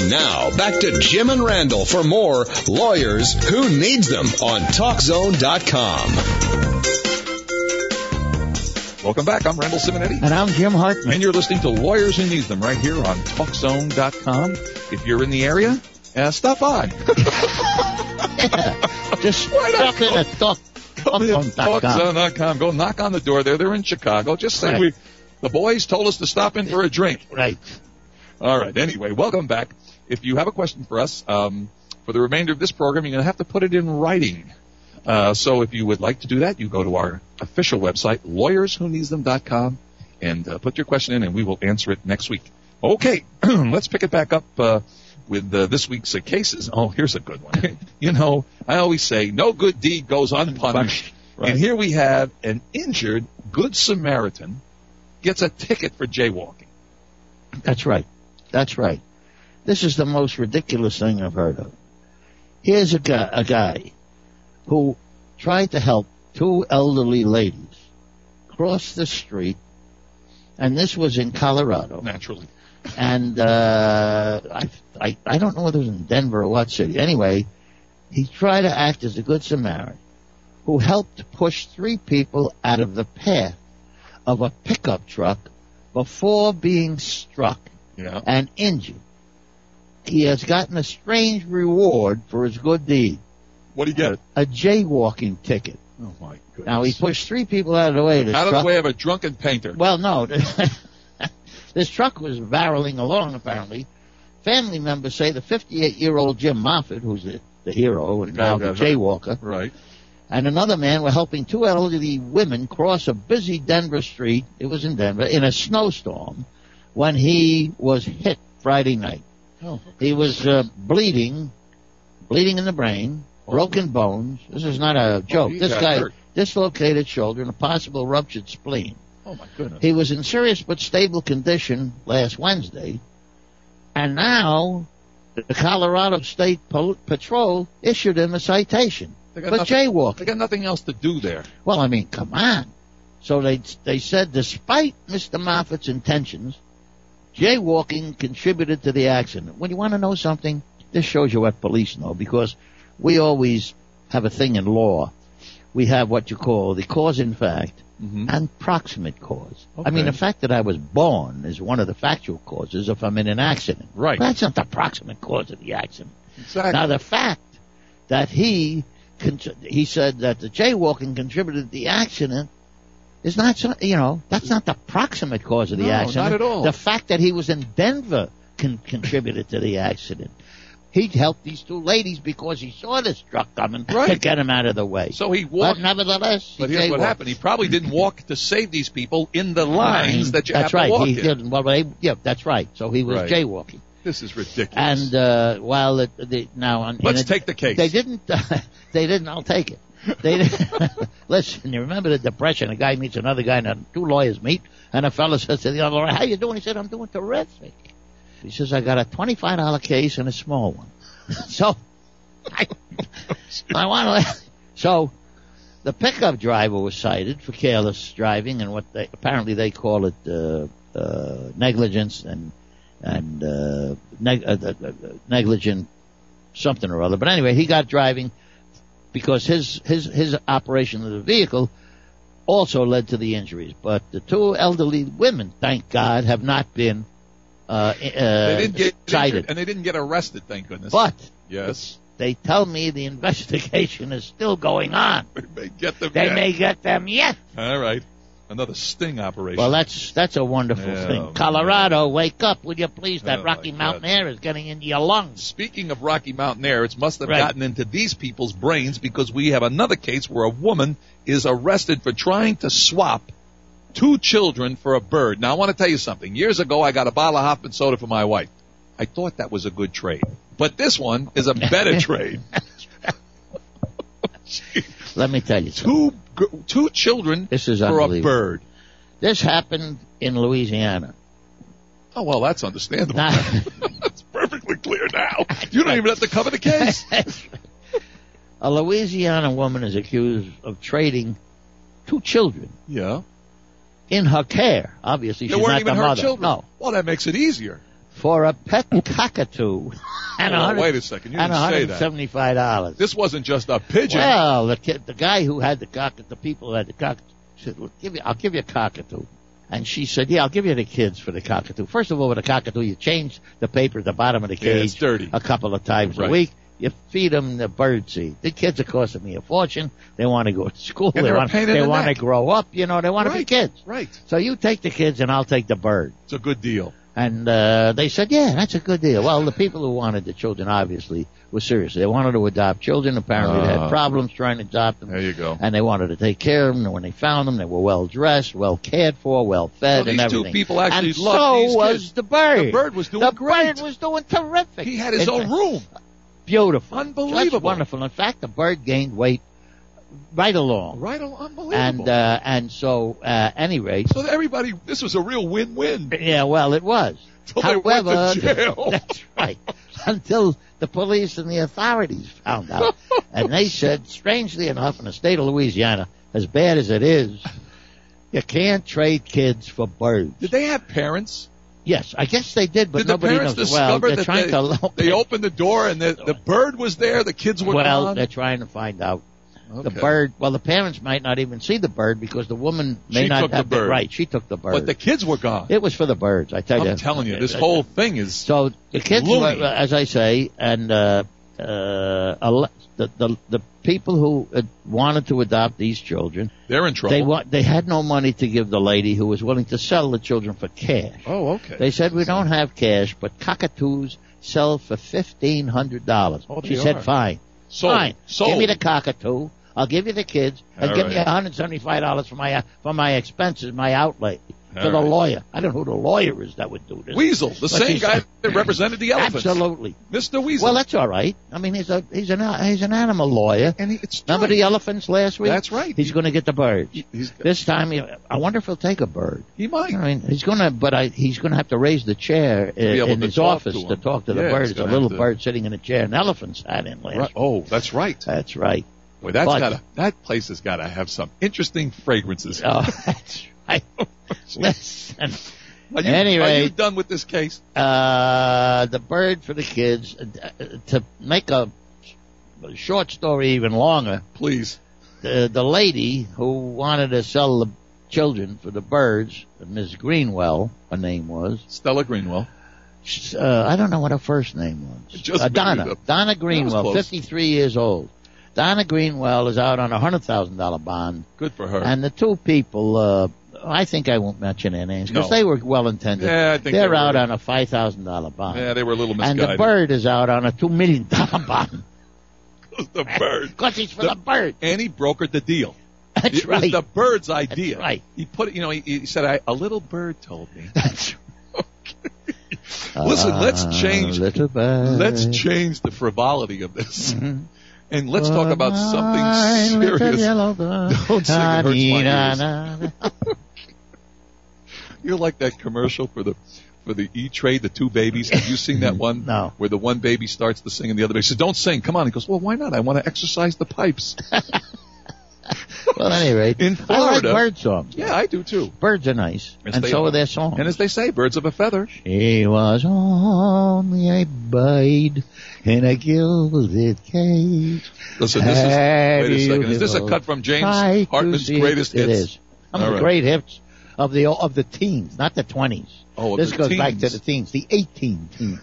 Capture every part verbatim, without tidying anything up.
Now, back to Jim and Randall for more Lawyers Who Needs Them on Talk Zone dot com. Welcome back. I'm Randall Simonetti. And I'm Jim Hartman. And you're listening to Lawyers Who Need Them right here on Talk Zone dot com. If you're in the area, uh, stop by. yeah, just stop in at Talk Zone dot com. Go knock on the door there. They're in Chicago. Just say right. we, the boys told us to stop in for a drink. Right. All right. Anyway, welcome back. If you have a question for us, um, for the remainder of this program, you're going to have to put it in writing. Uh, so if you would like to do that, you go to our official website, lawyers who needs them dot com, and uh, put your question in, and we will answer it next week. Okay, let's pick it back up uh, with uh, this week's uh, cases. Oh, here's a good one. You know, I always say, no good deed goes unpunished. Right. And here we have an injured Good Samaritan gets a ticket for jaywalking. That's right. That's right. This is the most ridiculous thing I've heard of. Here's a guy, a guy who tried to help two elderly ladies cross the street, and this was in Colorado. Naturally. And uh, I, I, I don't know whether it was in Denver or what city. Anyway, he tried to act as a good Samaritan who helped push three people out of the path of a pickup truck before being struck yeah. and injured. He has gotten a strange reward for his good deed. What do you get? A, a jaywalking ticket. Oh, my goodness. Now, he pushed three people out of the way. This out of truck, the way of a drunken painter. Well, no. This truck was barreling along, apparently. Family members say the fifty-eight-year-old Jim Moffitt, who's the, the hero and now the jaywalker, right, and another man were helping two elderly women cross a busy Denver street, it was in Denver, in a snowstorm when he was hit Friday night. Oh, okay. He was uh, bleeding, bleeding in the brain, broken bones. This is not a joke. Oh, this guy, hurt. dislocated shoulder and a possible ruptured spleen. Oh, my goodness. He was in serious but stable condition last Wednesday, and now the Colorado State Pol- Patrol issued him a citation for nothing, jaywalking. They got nothing else to do there. Well, I mean, come on. So they they said despite Mister Moffitt's intentions, jaywalking contributed to the accident. When you want to know something, this shows you what police know, because we always have a thing in law. We have what you call the cause in fact mm-hmm. and proximate cause. Okay. I mean, the fact that I was born is one of the factual causes if I'm in an accident. Right. But that's not the proximate cause of the accident. Exactly. Now, the fact that he he said that the jaywalking contributed to the accident is not, you know, that's not the proximate cause of the no, accident. not at all. The fact that he was in Denver con- contributed to the accident. He helped these two ladies because he saw this truck coming right. to get him out of the way. So he walked. But nevertheless, he But here's what jaywalked. happened. He probably didn't walk to save these people in the lines that you that's have right. to walk he in. didn't. Well, they, yeah, that's right. So he was Right. jaywalking. This is ridiculous. And uh, while it, the, now on, let's it, take the case. They didn't. They didn't. I'll take it. They didn't. Listen. You remember the Depression? A guy meets another guy, and two lawyers meet, and a fellow says to the other lawyer, "How you doing?" He said, "I'm doing terrific." He says, "I got a twenty-five dollar case and a small one." So I, I want to. So the pickup driver was cited for careless driving and what they apparently they call it uh, uh, negligence and and uh, neg- uh, uh, uh, negligent something or other. But anyway, he got driving because his his his operation of the vehicle also led to the injuries. But the two elderly women, thank God, have not been uh, uh, they didn't get cited, injured, and they didn't get arrested. Thank goodness. But yes, they tell me the investigation is still going on. They may get them. They yet. may get them yet. All right, another sting operation. Well, that's that's a wonderful Yeah, thing. Colorado, wake up, will you please? That Oh, Rocky my Mountain God. air is getting into your lungs. Speaking of Rocky Mountain air, it must have Right. gotten into these people's brains because we have another case where a woman is arrested for trying to swap two children for a bird. Now, I want to tell you something. Years ago, I got a bottle of Hoffman soda for my wife. I thought that was a good trade. But this one is a better trade. Let me tell you something. Two g- two children This is for a unbelievable. bird. This happened in Louisiana. Oh, well, that's understandable. Now- That's perfectly clear now. You don't even have to cover the case. A Louisiana woman is accused of trading two children Yeah. in her care. Obviously, They she's weren't not even the her mother. children. No, Well, that makes it easier. for a pet cockatoo. And oh, wait a second. You and didn't say one hundred that. seventy-five dollars. This wasn't just a pigeon. Well, the kid, the guy who had the cockatoo, the people who had the cockatoo, said, well, give you, I'll give you a cockatoo. And she said, yeah, I'll give you the kids for the cockatoo. First of all, with a cockatoo, you change the paper at the bottom of the Yeah, cage it's dirty. a couple of times Right. a week. You feed them the bird seed. The kids are costing me a fortune. They want to go to school. And they they're a want, pain in they the want to neck. grow up. You know, they want to be Right. kids. Right. So you take the kids and I'll take the bird. It's a good deal. And uh, they said, yeah, that's a good deal. Well, the people who wanted the children obviously were serious. They wanted to adopt children. Apparently they Uh. had problems trying to adopt them. There you go. And they wanted to take care of them. And when they found them, they were well dressed, well cared for, well fed, Well, and these two everything. people actually and loved so these was kids. the bird. The bird was doing the great. bird was doing terrific. He had his It- own room. Beautiful. Unbelievable. Just wonderful. In fact, the bird gained weight right along. Right, unbelievable. And uh, and so, uh, any rate, so everybody, this was a real win-win. yeah, well, it was. Till they went However, to jail. that's right. Until the police and the authorities found out. And they said, strangely enough, in the state of Louisiana, as bad as it is, you can't trade kids for birds. Did they have parents? Yes, I guess they did, but Did the nobody parents knows. Well, discover they're that trying they, to they opened the door and the, the bird was there, the kids were well, gone? they're trying to find out. The Okay. bird, well, the parents might not even see the bird because the woman may She not took the have been bird. right. She took the bird. But the kids were gone. It was for the birds, I tell you. I'm telling you, this Uh, whole thing is So the kids, loony. were, as I say, and uh, uh, ele- the, the the people who uh, wanted to adopt these children, they're in trouble. they wa- they had no money to give the lady who was willing to sell the children for cash. oh, okay. They said, we don't have cash, but cockatoos sell for fifteen hundred dollars. Oh, they She said, are. fine, Sold. fine. Sold. Give me the cockatoo. I'll give you the kids, and All give me right. one hundred seventy-five dollars for my for my expenses, my outlay. All to the right. lawyer. I don't know who the lawyer is that would do this. Weasel, the But same he's- guy that represented the elephants. Absolutely. Mister Weasel. Well, that's all right. I mean, he's a he's an he's an animal lawyer. and he, it's Remember true. the elephants last week? That's right. He's going to get the birds. He's, This time, he, I wonder if he'll take a bird. he might. I mean, he's going to, but I, he's going to have to raise the chair be able in to his talk office to to him. talk to the Yeah, bird. he's It's a gonna little have to- bird sitting in a chair. An elephant sat in last. Right. Oh, that's right. That's right. Boy, that's But- gotta, that place has got to have some interesting fragrances. Oh, that's right. Listen. Are you, Anyway. are you done with this case? Uh, the bird for the kids. Uh, to make a short story even longer, Please. the, the lady who wanted to sell the children for the birds, Miss Greenwell, her name was. Stella Greenwell. she's, Uh, I don't know what her first name was. Just uh, made it Donna. up. Donna That Greenwell, was close. fifty-three years old. Donna Greenwell is out on a hundred thousand dollar bond, Good for her. and the two people. Uh, I think I won't mention their names because No. they were well intended. Yeah, I think They're they were. out on a five thousand dollar bond. yeah, they were a little And misguided. the bird is out on a two million dollar bond. the bird. Because he's for The- the, bird. And he brokered the deal. That's it right. was the bird's idea. That's right. He put it, you know, he, he said, I, a little bird told me. That's Listen, let's Ah, change, little bird. let's change the frivolity of this. Mhm. And let's talk about My something little serious. yellow bird. Don't sing, it hurts my ears. Na-na-na. You're like that commercial for the for the E-Trade, the two babies. Have you seen that one? No. Where the one baby starts to sing and the other baby says, don't sing, come on. He goes, well, why not? I want to exercise the pipes. Well, at any rate, In I like Florida- bird songs. Yeah, I do too. Birds are nice, Yes, and they so are. are their songs. And as they say, birds of a feather. She was only a bird in a gilded cage. Listen, this is, wait a second. Is this a cut from Try James to Hartman's see greatest it. hits? It is. Some All of right. the great hits of the of the teens, not the twenties. Oh, of this the goes back to teens. the teens, the eighteen teens.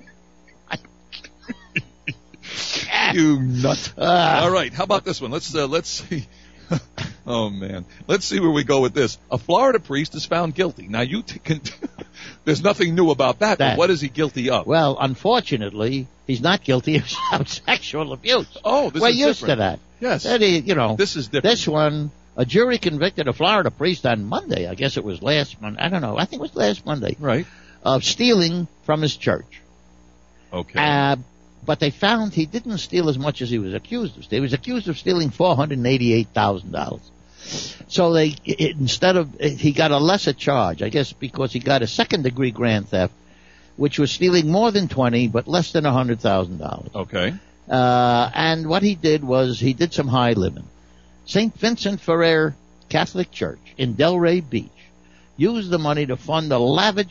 You nut. Ah. All right, how about this one? Let's uh, let's see. Oh man, let's see where we go with this. A Florida priest is found guilty. Now you t- can. There's nothing new about that. That. But what is he guilty of? Well, unfortunately, he's not guilty of, of sexual abuse. Oh, this We're is used different. to that. Yes, That is, you know, this is different. this one, a jury convicted a Florida priest on Monday. I guess it was last Monday. I don't know. I think it was last Monday. Right. Of stealing from his church. Okay. Uh, but they found he didn't steal as much as he was accused of. He was accused of stealing four hundred eighty-eight thousand dollars. So they, it, instead of, he got a lesser charge, I guess because he got a second degree grand theft, which was stealing more than twenty, but less than one hundred thousand dollars. okay. Uh, and what he did was he did some high living. Saint Vincent Ferrer Catholic Church in Delray Beach used the money to fund a lavish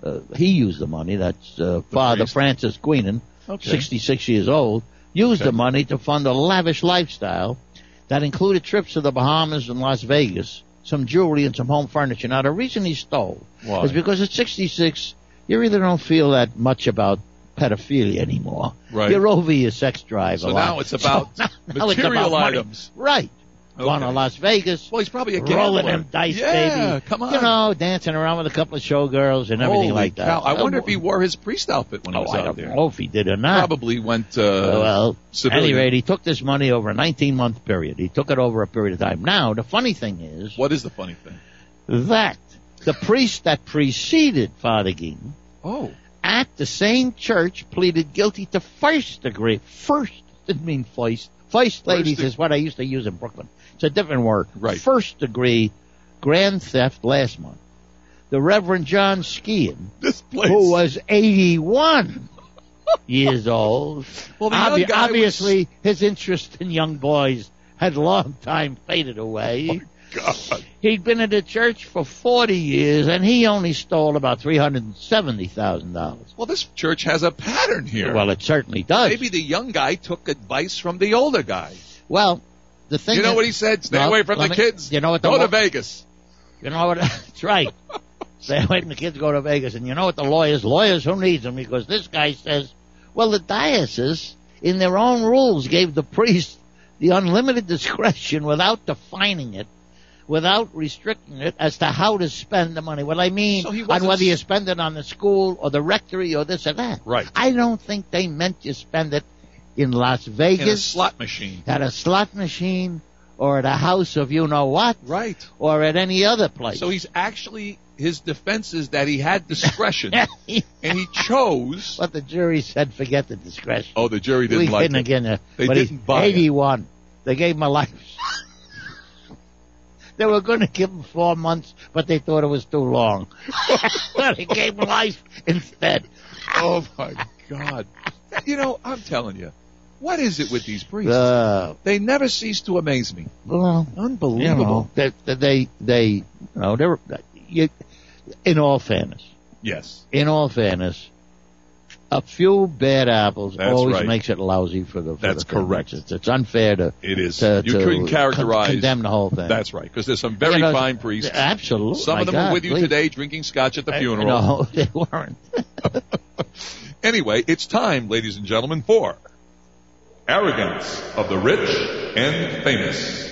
uh, he used the money. That's uh, Father priest. Francis Queenan, Okay. sixty-six years old, used Okay. the money to fund a lavish lifestyle that included trips to the Bahamas and Las Vegas, some jewelry and some home furniture. Now, the reason he stole Why? is because at sixty-six, you really don't feel that much about pedophilia anymore. Right. You're over your sex drive So a lot. now it's about So now- now it's material about money. items. Right. Going to Okay. Las Vegas. Well, he's probably a rolling gambler. them dice, yeah, baby. come on. You know, dancing around with a couple of showgirls and everything Holy like cow. that. I wonder if he wore his priest outfit when he Oh, was I out don't there. know if he did or not. Probably went uh, well, at civilian. any rate, he took this money over a nineteen-month period. He took it over a period of time. Now, the funny thing is What is the funny thing? that the priest that preceded Father Gein Oh, at the same church pleaded guilty to first degree. First didn't mean first. First, ladies, de- is what I used to use in Brooklyn. It's a different word. Right. First degree grand theft last month. The Reverend John Skean, this place. who was eighty-one years old. Well, the young Obvi- guy was- obviously, his interest in young boys had long time faded away. God. He'd been in the church for forty years, and he only stole about three hundred seventy thousand dollars. Well, this church has a pattern here. Well, it certainly does. Maybe the young guy took advice from the older guy. Well, the thing You know is- what he said? Stay No, away from let the me- kids. You know what the Go to law- Vegas. You know what? That's right. Stay away from the kids, go to Vegas. And you know what the lawyers, lawyers, who needs them? Because this guy says, well, the diocese, in their own rules, gave the priest the unlimited discretion without defining it, without restricting it, as to how to spend the money. What I mean, So he on wasn't whether you s- spend it on the school or the rectory or this or that. Right. I don't think they meant you spend it in Las Vegas, In a slot machine. at a slot machine, or at a house of you know what, Right. or at any other place. So he's actually, his defense is that he had discretion, and he chose. But the jury said, forget the discretion. Oh, the jury didn't we like couldn't it. again. Uh, They but didn't he, buy it. eighty-one. They gave him a life. They were going to give him four months, but they thought it was too long. They gave him life instead. Oh my God! You know, I'm telling you, what is it with these priests? Uh, They never cease to amaze me. well, you Unbelievable. know, they, they, they, you know, they're, you, in all fairness, Yes. in all fairness, a few bad apples That's always right. makes it lousy for the. For That's the thing. correct. It's, it's unfair to. It is. To, You to couldn't characterize- con- condemn the whole thing. That's right, because there's some very You know, fine priests. Absolutely. Some my of them God, are with you please. today drinking scotch at the Uh, funeral. No, they weren't. Anyway, it's time, ladies and gentlemen, for Arrogance of the Rich and Famous.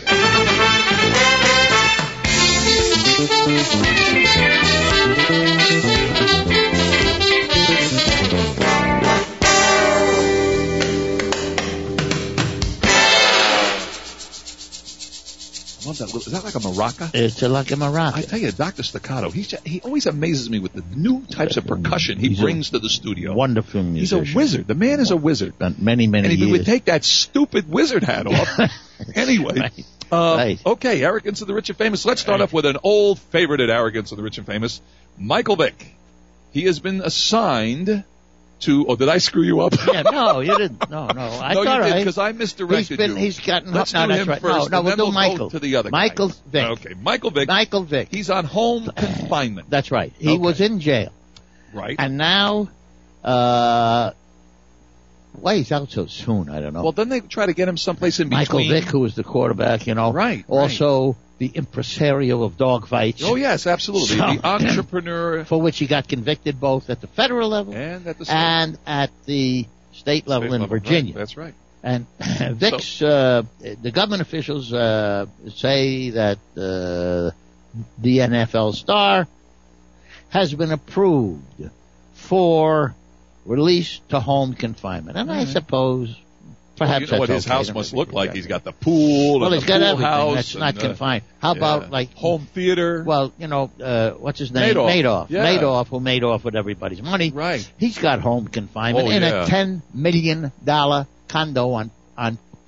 I love that. Is that like a maraca? It's a like a maraca. I tell you, Doctor Staccato, he's just, he always amazes me with the new types of percussion he He's a brings to the studio. Wonderful He's a musician. wizard. The man is a wizard. Spent many, many And if he years. would take that stupid wizard hat off. Anyway. Right. Uh, Right. Okay, Arrogance of the Rich and Famous. Let's start off with an old favorite at Arrogance of the Rich and Famous, Michael Vick. He has been assigned to, oh, did I screw you up? Yeah, no, you didn't. No, no. I no, thought you did, I- because I misdirected He's been, you. he's gotten, Let's no, do that's him right. first, no, no, and we'll then do we'll Michael. go to the other guy. Michael Vick. Okay, Michael Vick. Michael Vick. He's on home confinement. That's right. He Okay. was in jail. Right. And now, uh, why he's out so soon, I don't know. Well, then they try to get him someplace in Michael between. Vick, who was the quarterback, you know. Right, Also, the impresario of dogfights. Oh, yes, absolutely. So- the entrepreneur For which he got convicted both at the federal level and at the state, and at the state level state in level. Virginia. Right, that's right. And Vick's, uh, the government officials uh, say that uh, the N F L star has been approved for release to home confinement. And I Mhm. suppose perhaps Well, you know what that's his okay. house must look like. He's got the pool Well, and he's the got pool everything. house. That's not and, uh, confined. How yeah. about like home theater? Well, you know, uh, what's his name? Madoff. Madoff. Yeah. Madoff, who made off with everybody's money. Right. He's got home confinement Oh, in yeah. a ten million dollar condo on on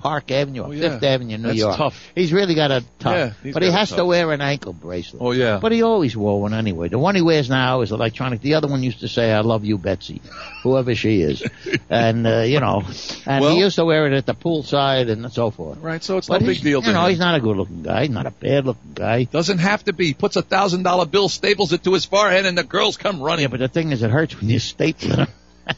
Park Avenue or Oh, yeah. Fifth Avenue, New That's York. tough. He's really got a tough. Yeah, he's but he got a has tough. to wear an ankle bracelet. Oh, yeah. But he always wore one anyway. The one he wears now is electronic. The other one used to say, I love you, Betsy, whoever she is. and, uh, you know, and Well- he used to wear it at the poolside and so forth. Right, so it's But no he's, big deal to you know, him. he's not a good-looking guy. He's not a bad-looking guy. Doesn't have to be. Puts a thousand dollar bill, staples it to his forehead, and the girls come running. Yeah, but the thing is, it hurts when you staple it.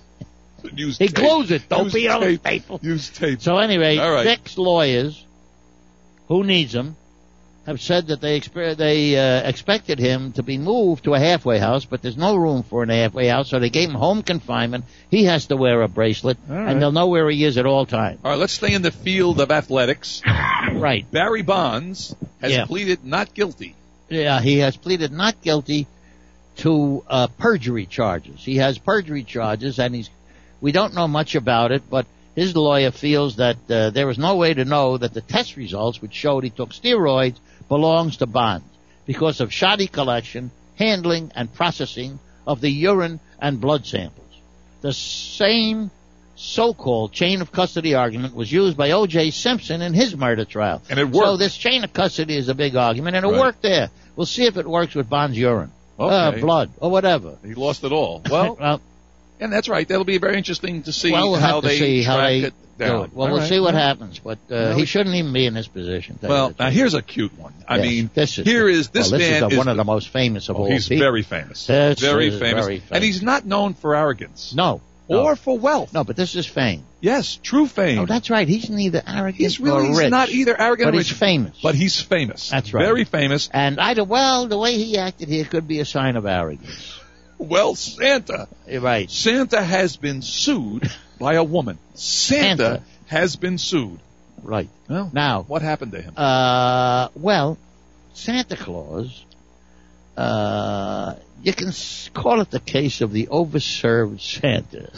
Use He tape. glues it. Don't Use be on tape. staple. Use tape. So anyway, All right. six lawyers who needs him have said that they exper- they uh, expected him to be moved to a halfway house, but there's no room for an halfway house, so they gave him home confinement. He has to wear a bracelet, All right. and they'll know where he is at all times. All right, let's stay in the field of athletics. Right. Barry Bonds has Yeah. pleaded not guilty. Yeah, he has pleaded not guilty to uh, perjury charges. He has perjury charges, and he's we don't know much about it, but his lawyer feels that uh, there is no way to know that the test results, which showed he took steroids, belongs to Bonds because of shoddy collection, handling, and processing of the urine and blood samples. The same so-called chain of custody argument was used by O J Simpson in his murder trial. And it worked. So this chain of custody is a big argument, and it Right. worked there. We'll see if it works with Bonds' urine, uh, Okay. blood, or whatever. He lost it all. Well, well, and that's right. That'll be very interesting to see well, we'll how have to they see track how they it do down. it. Well, All we'll right. see what happens, but uh, Well, he shouldn't even be in this position. tell you Well, the now truth. here's a cute one. I Yes, mean, this is here is this well, this man is, a, one the- of the most famous of oh, all he's people. very famous. This very is famous. very famous. And he's not known for arrogance. No, no, Or for wealth. no, but this is fame. Yes, true fame. Oh, that's right. He's neither arrogant he's really nor he's rich, not either arrogant but or he's rich, famous. but he's famous. That's right. Very famous. And either well, the way he acted here could be a sign of arrogance. Well, Santa. You're right. Santa has been sued by a woman. Santa, Santa. has been sued. Right. Well, Now, what happened to him? Uh, well, Santa Claus, uh, you can s- call it the case of the overserved Santa.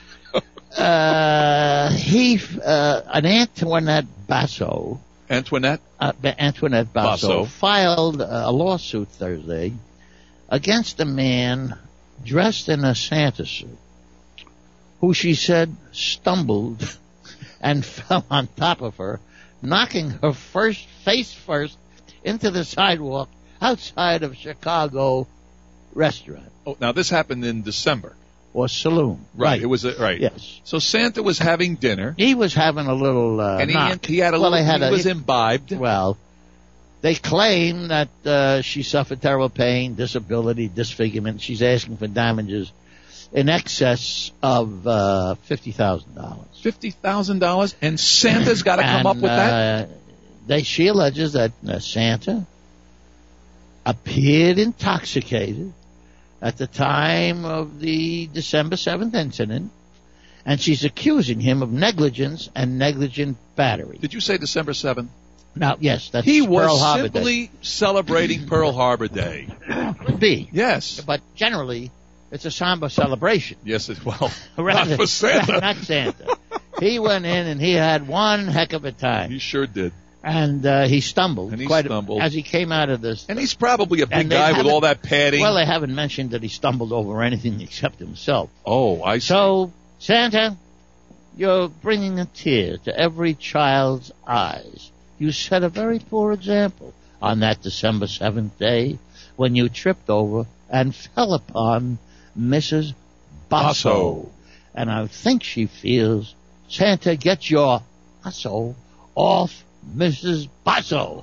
uh, he, uh, an Antoinette Basso, Antoinette? uh, Antoinette Basso, Basso. filed a lawsuit Thursday against a man dressed in a Santa suit, who she said stumbled and fell on top of her, knocking her first face first into the sidewalk outside of Chicago restaurant Oh, now this happened in December. or saloon. Right. It was a, right. Yes. So Santa was having dinner, He was having a little uh, and he, knock. he had a well, little. they had he a, was imbibed. Well, they claim that uh, she suffered terrible pain, disability, disfigurement. She's asking for damages in excess of uh, fifty thousand dollars. Fifty thousand dollars, and Santa's got to come And, up with that. Uh, they, she alleges that uh, Santa appeared intoxicated at the time of the December seventh incident, and she's accusing him of negligence and negligent battery. Did you say December seventh? Now, yes, that's He Pearl was Harbor Day. simply celebrating Pearl Harbor Day. Could be, Yes. but generally, it's a somber celebration. Yes, it well. Rather- Not for Santa. Not Santa. He went in and he had one heck of a time. He sure did. And uh, he stumbled. And he quite stumbled. A, as he came out of this. And he's probably a big And they guy with haven't- all that padding. Well, they haven't mentioned that he stumbled over anything except himself. oh, I see. So, Santa, you're bringing a tear to every child's eyes. You set a very poor example on that December seventh day when you tripped over and fell upon Missus Basso. Basso. And I think she feels, Santa, get your Basso off Missus Basso.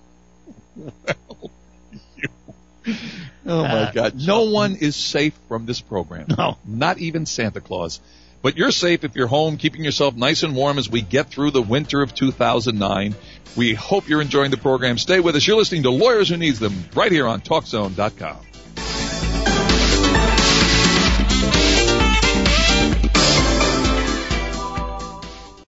Oh, my Uh, God. No one is safe from this program. No. Not even Santa Claus. But you're safe if you're home, keeping yourself nice and warm as we get through the winter of two thousand nine. We hope you're enjoying the program. Stay with us. You're listening to Lawyers Who Needs Them right here on Talk Zone dot com.